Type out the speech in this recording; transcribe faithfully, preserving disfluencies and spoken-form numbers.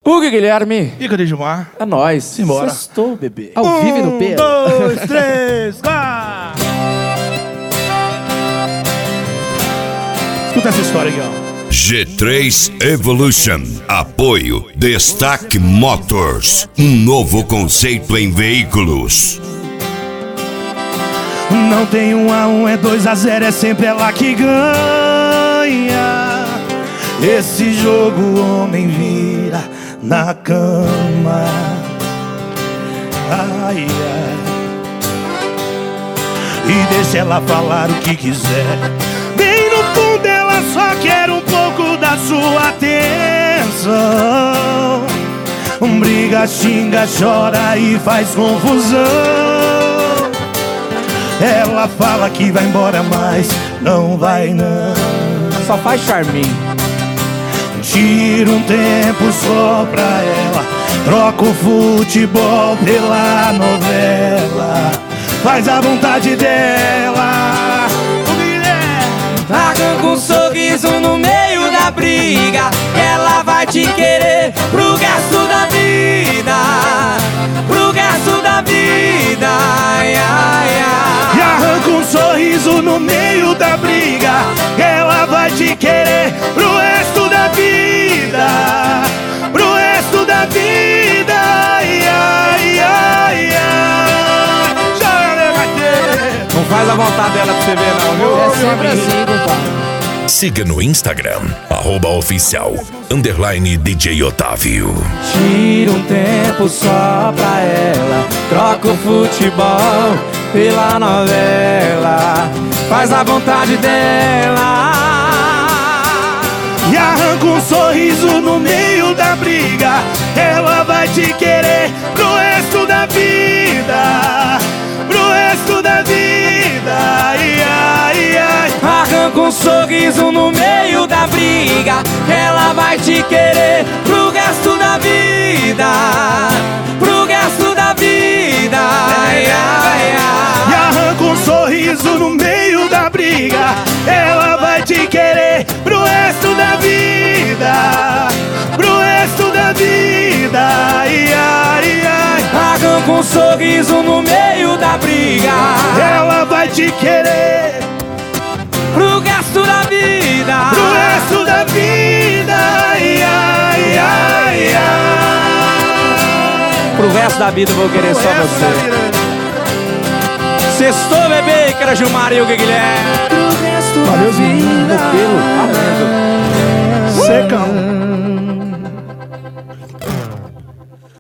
Hugo Guilherme. E cadê Gilmar? É nóis. Simbora. Sextou, bebê. Ao um, vivo e no P. dois, três, quatro. Escuta essa história aqui, ó. G três Evolution. Apoio Destaque Motors. Um novo conceito em veículos. Não tem um a um, é dois a zero, é sempre ela que ganha. Esse jogo o homem vira na cama. Ai, ai. E deixa ela falar o que quiser. Bem no fundo ela só quer um pouco da sua atenção. Briga, xinga, chora e faz confusão. Ela fala que vai embora, mas não vai não. Só faz charminho. Tira um tempo só pra ela. Troca o futebol pela novela. Faz a vontade dela. Arranca um sorriso no meio da briga. Ela vai te querer pro resto da vida. Pro resto da vida. Ai, ai, ai. E arranca um sorriso no meio da briga. Ela vai te querer pro resto da vida. Pro resto da vida. Ai, ai, ai, ai. Já vai ter. Não faz a vontade dela pra você ver não, viu? É sempre assim, compadre. Siga no Instagram, arroba oficial, underline D J Otávio. Tira um tempo só pra ela. Troca o futebol pela novela. Faz a vontade dela. E arranca um sorriso no meio da briga. Ela vai te querer pro resto da vida. Pro resto da vida. Ai, ai, ai. Arranca um sorriso no meio da briga. Ela vai te querer pro resto da vida. Pro resto da vida. Ai, ai, ai. E arranca um sorriso no meio da briga. Ela vai te querer pro resto da vida. Pro resto da vida. Ai, ai, ai. Arranca um sorriso no meio da briga. Ela vai te querer pro resto da vida. pro resto da vida. Ai, ai, ai, ai. Pro resto da vida eu vou querer só você. Sextou, bebê, que era Gilmar e Hugo Guilherme. Valeu, Zinho. No pelo, amando. Secão.